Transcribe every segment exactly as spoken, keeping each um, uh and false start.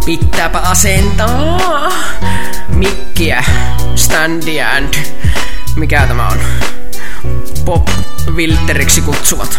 Pitääpä asentaa mikkiä, standia and mikä tämä on? Pop-filteriksi kutsuvat.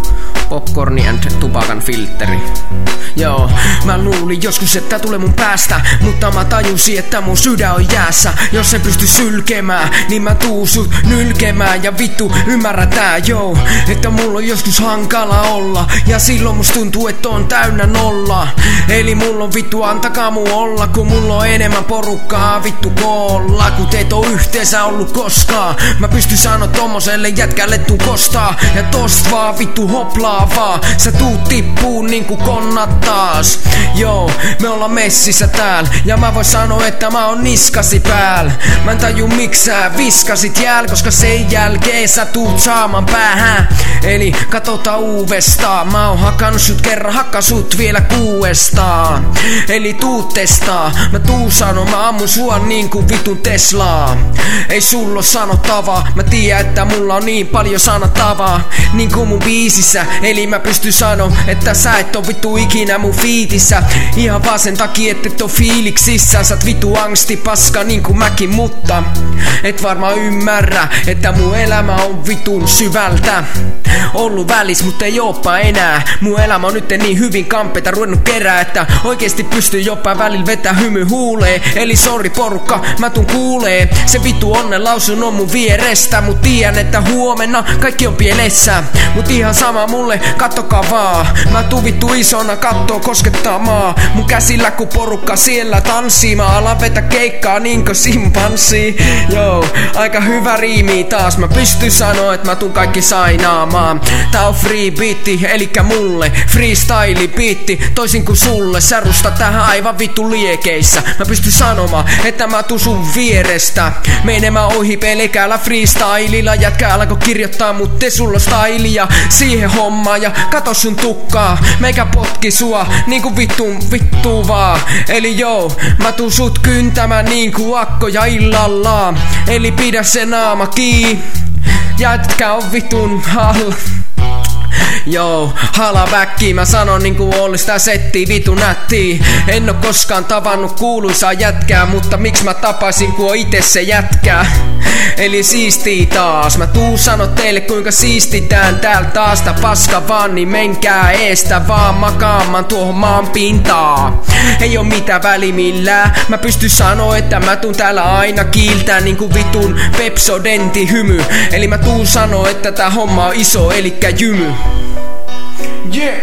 Popcorni and tupakan filteri. Joo, mä luulin joskus, että tulee mun päästä, mutta mä tajusin, että mun sydän on jäässä. Jos en pysty sylkemään, niin mä tuun sut nylkemään. Ja vittu, ymmärrä tää, joo, että mulla on joskus hankala olla. Ja silloin musta tuntuu, että on täynnä nolla. Eli mulla on vittu, antakaa mun olla, kun mulla on enemmän porukkaa vittu koolla, kun teet on yhteensä ollut koskaan. Mä pystyn sanoa tommoselle jätkälle tuu kostaa. Ja tosta vaan vittu hoplaa vaan. Sä tuut tippuu niinku konnat taas. Joo, me ollaan messissä täällä. Ja mä voin sanoa, että mä oon niskasi päällä. Mä en taju miksi sä viskasit jääl, koska sen jälkeen sä tuut saamaan päähän. Eli katsotaan uudestaan. Mä oon hakannut sut kerran, hakka sut vielä kuudestaan. Eli tuu testaa. Mä tuu sano, mä ammun sua niinku vitun Teslaa. Ei sulla oo sanottavaa. Mä tiedän, että mulla on niin paljon sanottavaa niinku mun biisissä. Eli mä pystyn sanoa, että sä et oo vittu ikinä mun fiitissä. Ihan vaan sen takia, et et oo fiiliksissä. Sä oot vittu angsti paska niinku mäkin, mutta et varmaan ymmärrä, että mun elämä on vitun syvältä ollut välis, mutta ei oopa enää. Mun elämä on nyt niin hyvin kampeta ruvennut kerää, että oikeesti pystyy jopa välillä vetää hymy huulee. Eli sori porukka, mä tun kuulee. Se vittu onnen lausun on mun vierestä, mut tiedän, että huomenna kaikki on pielessä. Mut ihan sama mulle, kattokaa vaan. Mä tuun vittu isona kattoo koskettaa maa. Mun käsillä kun porukka siellä tanssii. Mä alan vetä keikkaa niinkö simpanssi. Joo, aika hyvä riimi taas. Mä pystyn sanoa, että mä tuun kaikki sainaamaan. Tää on free beatti, elikkä mulle freestyle beatti. Toisin kuin sulle, sä rustat tähän aivan vittu liekeissä. Mä pystyn sanomaan, että mä tuun sun vierestä menemään ohi pelkällä freestylilla. Jätkä alko kirjoittaa, mut te sulla stylia siihen hommaan. Ja kato sun tukkaa, meikä potki sua niinku vittuun vittu vaan. Eli joo, mä tuun sut kyntämään niinku akkoja illalla. Eli pidä se naama kiinni, jätkä on vitun halla. Joo, halaväkki, mä sanon niinku ollis tää setti vitu nätti. En oo koskaan tavannut kuuluisaa jätkää, mutta miksi mä tapaisin kun on ite se jätkää. Eli siistii taas, mä tuu sano teille kuinka siistitään täällä taas tää paska vaan, niin menkää eestä vaan makaamaan tuohon maan pintaa. Ei oo mitään väli millään, mä pystyn sanoo, että mä tuun täällä aina kiiltää niinku vitun Pepsodentti hymy. Eli mä tuun sanoo, että tää homma on iso, elikkä jymy. Yeah.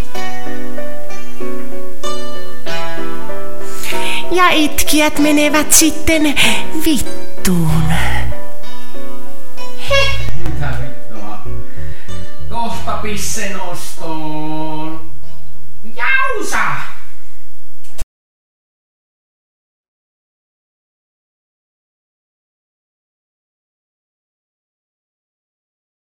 Ja itkijät menevät sitten vittuun. Heh. Mitä vittua? Kohta pissen ostoon. Jausa!